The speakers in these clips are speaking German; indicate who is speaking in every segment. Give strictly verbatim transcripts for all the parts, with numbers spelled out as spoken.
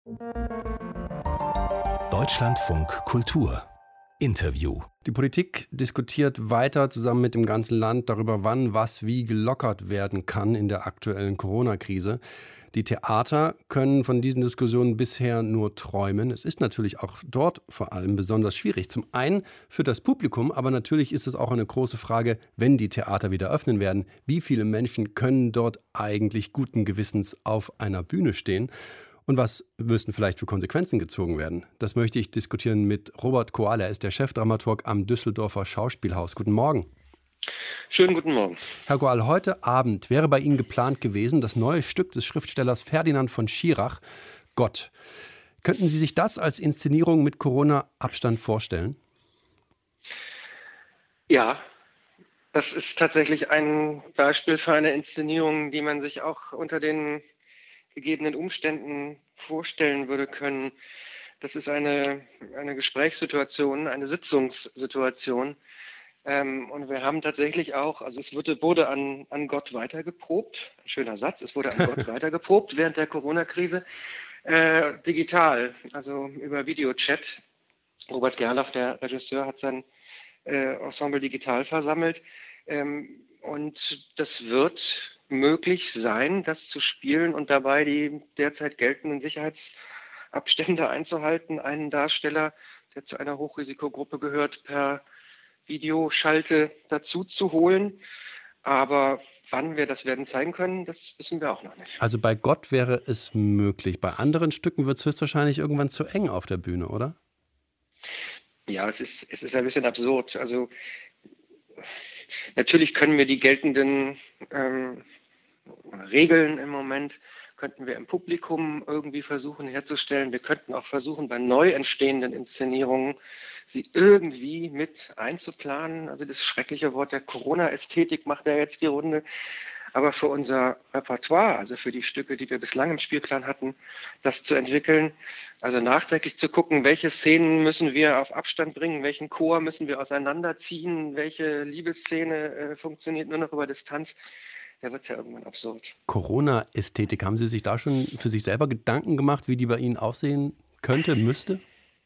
Speaker 1: Deutschlandfunk Kultur Interview.
Speaker 2: Die Politik diskutiert weiter zusammen mit dem ganzen Land darüber, wann was wie gelockert werden kann in der aktuellen Corona-Krise. Die Theater können von diesen Diskussionen bisher nur träumen. Es ist natürlich auch dort vor allem besonders schwierig. Zum einen für das Publikum, aber natürlich ist es auch eine große Frage, wenn die Theater wieder öffnen werden, wie viele Menschen können dort eigentlich guten Gewissens auf einer Bühne stehen? Und was müssten vielleicht für Konsequenzen gezogen werden? Das möchte ich diskutieren mit Robert Koal. Er ist der Chefdramaturg am Düsseldorfer Schauspielhaus. Guten Morgen.
Speaker 3: Schönen guten Morgen.
Speaker 2: Herr Koal, heute Abend wäre bei Ihnen geplant gewesen, das neue Stück des Schriftstellers Ferdinand von Schirach, Gott. Könnten Sie sich das als Inszenierung mit Corona-Abstand vorstellen?
Speaker 3: Ja, das ist tatsächlich ein Beispiel für eine Inszenierung, die man sich auch unter den gegebenen Umständen vorstellen würde können. Das ist eine, eine Gesprächssituation, eine Sitzungssituation. Ähm, und wir haben tatsächlich auch, also es wurde, wurde an, an Gott weitergeprobt, ein schöner Satz, es wurde an Gott weitergeprobt während der Corona-Krise, äh, digital, also über Videochat. Robert Gerlach, der Regisseur, hat sein äh, Ensemble digital versammelt. Ähm, und das wird möglich sein, das zu spielen und dabei die derzeit geltenden Sicherheitsabstände einzuhalten, einen Darsteller, der zu einer Hochrisikogruppe gehört, per Videoschalte dazu zu holen. Aber wann wir das werden zeigen können, das wissen wir auch noch nicht.
Speaker 2: Also bei Gott wäre es möglich. Bei anderen Stücken wird es höchstwahrscheinlich irgendwann zu eng auf der Bühne, oder?
Speaker 3: Ja, es ist, es ist ein bisschen absurd. Also natürlich können wir die geltenden ähm, Regeln im Moment, könnten wir im Publikum irgendwie versuchen herzustellen. Wir könnten auch versuchen, bei neu entstehenden Inszenierungen sie irgendwie mit einzuplanen. Also das schreckliche Wort der Corona-Ästhetik macht ja jetzt die Runde. Aber für unser Repertoire, also für die Stücke, die wir bislang im Spielplan hatten, das zu entwickeln, also nachträglich zu gucken, welche Szenen müssen wir auf Abstand bringen, welchen Chor müssen wir auseinanderziehen, welche Liebesszene äh, funktioniert nur noch über Distanz, da wird es ja irgendwann absurd.
Speaker 2: Corona-Ästhetik, haben Sie sich da schon für sich selber Gedanken gemacht, wie die bei Ihnen aussehen könnte, müsste?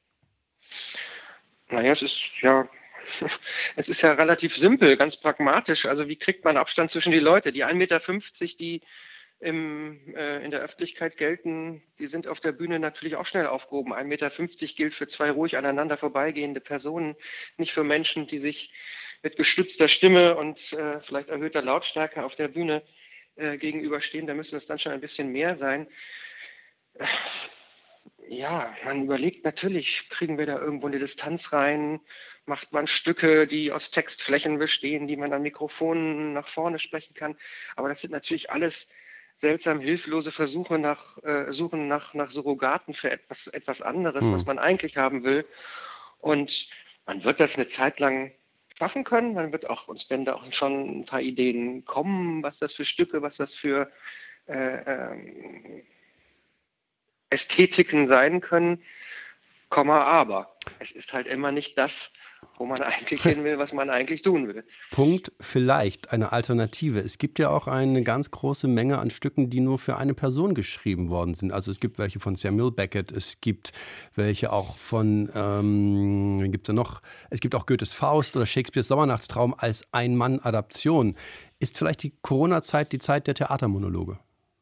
Speaker 3: Naja, es ist ja... Es ist ja relativ simpel, ganz pragmatisch. Also wie kriegt man Abstand zwischen die Leute? Die ein Meter fünfzig, die im, äh, in der Öffentlichkeit gelten, die sind auf der Bühne natürlich auch schnell aufgehoben. ein Meter fünfzig gilt für zwei ruhig aneinander vorbeigehende Personen, nicht für Menschen, die sich mit gestützter Stimme und äh, vielleicht erhöhter Lautstärke auf der Bühne äh, gegenüberstehen. Da müsste es dann schon ein bisschen mehr sein. Äh, Ja, man überlegt natürlich, kriegen wir da irgendwo eine Distanz rein, macht man Stücke, die aus Textflächen bestehen, die man an Mikrofonen nach vorne sprechen kann. Aber das sind natürlich alles seltsam hilflose Versuche nach äh, Suchen nach, nach Surrogaten für etwas, etwas anderes,
Speaker 2: Hm.
Speaker 3: was man eigentlich haben will. Und man wird das eine Zeit lang schaffen können. Man wird auch, uns werden da auch schon ein paar Ideen kommen, was das für Stücke, was das für äh, ähm, Ästhetiken sein können, Komma, aber es ist halt immer nicht das, wo man eigentlich hin will, was man eigentlich tun will.
Speaker 2: Punkt, vielleicht eine Alternative. Es gibt ja auch eine ganz große Menge an Stücken, die nur für eine Person geschrieben worden sind. Also es gibt welche von Samuel Beckett, es gibt welche auch von, ähm, wen gibt es da noch? Es gibt auch Goethes Faust oder Shakespeares Sommernachtstraum als Ein-Mann-Adaption. Ist vielleicht die Corona-Zeit die Zeit der Theatermonologe?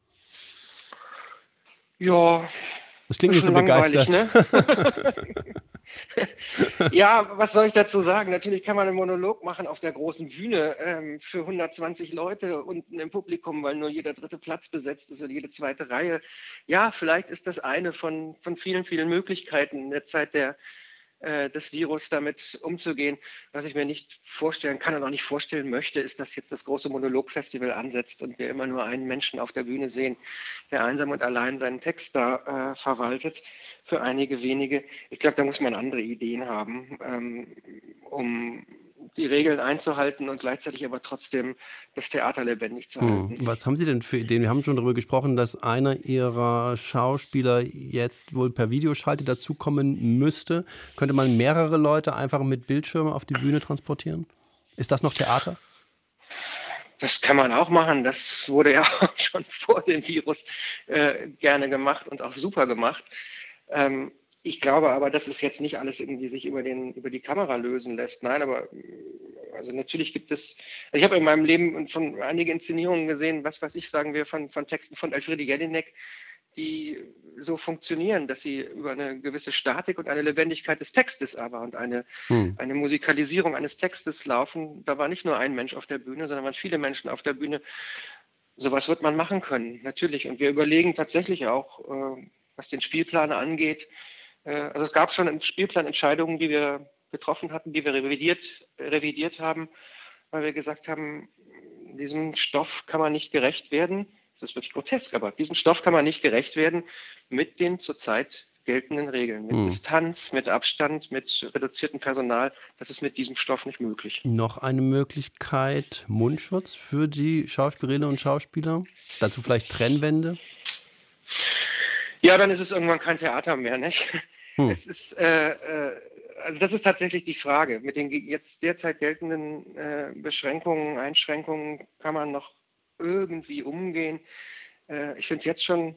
Speaker 3: Ja,
Speaker 2: das klingt nicht so begeistert.
Speaker 3: Ne? Ja, was soll ich dazu sagen? Natürlich kann man einen Monolog machen auf der großen Bühne ähm, für hundertzwanzig Leute unten im Publikum, weil nur jeder dritte Platz besetzt ist oder jede zweite Reihe. Ja, vielleicht ist das eine von, von vielen, vielen Möglichkeiten in der Zeit der äh, des Virus damit umzugehen. Was ich mir nicht vorstellen kann und auch nicht vorstellen möchte, ist, dass jetzt das große Monologfestival ansetzt und wir immer nur einen Menschen auf der Bühne sehen, der einsam und allein seinen Text da äh, verwaltet für einige wenige. Ich glaube, da muss man andere Ideen haben, ähm, um die Regeln einzuhalten und gleichzeitig aber trotzdem das Theater lebendig zu halten.
Speaker 2: Hm. Was haben Sie denn für Ideen? Wir haben schon darüber gesprochen, dass einer Ihrer Schauspieler jetzt wohl per Videoschalte dazukommen müsste. Könnte man mehrere Leute einfach mit Bildschirmen auf die Bühne transportieren? Ist das noch Theater?
Speaker 3: Das kann man auch machen. Das wurde ja auch schon vor dem Virus äh, gerne gemacht und auch super gemacht. Ähm, ich glaube aber, dass es jetzt nicht alles irgendwie sich über, den, über die Kamera lösen lässt. Nein, aber also natürlich gibt es, ich habe in meinem Leben schon einige Inszenierungen gesehen, was weiß ich, sagen wir, von, von Texten von Elfriede Jelinek, die so funktionieren, dass sie über eine gewisse Statik und eine Lebendigkeit des Textes aber und eine, hm. eine Musikalisierung eines Textes laufen. Da war nicht nur ein Mensch auf der Bühne, sondern waren viele Menschen auf der Bühne. Sowas wird man machen können, natürlich. Und wir überlegen tatsächlich auch, äh, was den Spielplan angeht. Äh, also es gab schon Spielplanentscheidungen, die wir getroffen hatten, die wir revidiert, revidiert haben, weil wir gesagt haben, diesem Stoff kann man nicht gerecht werden. Das ist wirklich grotesk, aber diesem Stoff kann man nicht gerecht werden mit den zurzeit geltenden Regeln. Mit hm. Distanz, mit Abstand, mit reduziertem Personal. Das ist mit diesem Stoff nicht möglich.
Speaker 2: Noch eine Möglichkeit, Mundschutz für die Schauspielerinnen und Schauspieler? Dazu vielleicht Trennwände?
Speaker 3: Ja, dann ist es irgendwann kein Theater mehr, nicht? Hm. Es ist, äh, äh, also das ist tatsächlich die Frage. Mit den jetzt derzeit geltenden äh, Beschränkungen, Einschränkungen kann man noch irgendwie umgehen. Ich finde es jetzt schon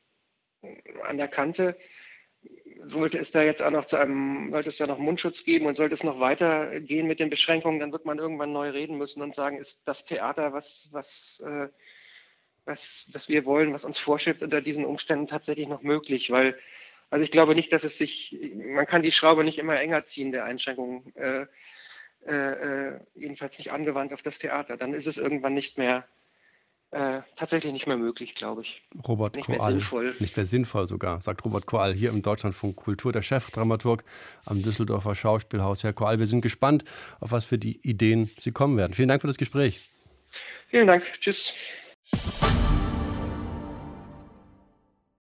Speaker 3: an der Kante. Sollte es da jetzt auch noch zu einem, sollte es da noch Mundschutz geben und sollte es noch weitergehen mit den Beschränkungen, dann wird man irgendwann neu reden müssen und sagen, ist das Theater, was, was, was, was wir wollen, was uns vorschwebt, unter diesen Umständen tatsächlich noch möglich? Weil, also ich glaube nicht, dass es sich, man kann die Schraube nicht immer enger ziehen, der Einschränkungen, äh, äh, jedenfalls nicht angewandt auf das Theater. Dann ist es irgendwann nicht mehr Äh, tatsächlich nicht mehr möglich, glaube ich.
Speaker 2: Robert
Speaker 3: nicht
Speaker 2: Koal.
Speaker 3: Mehr sinnvoll.
Speaker 2: Nicht mehr sinnvoll sogar, sagt Robert Koal hier im Deutschlandfunk Kultur, der Chefdramaturg am Düsseldorfer Schauspielhaus. Herr Koal, wir sind gespannt, auf was für die Ideen Sie kommen werden. Vielen Dank für das Gespräch.
Speaker 3: Vielen Dank. Tschüss.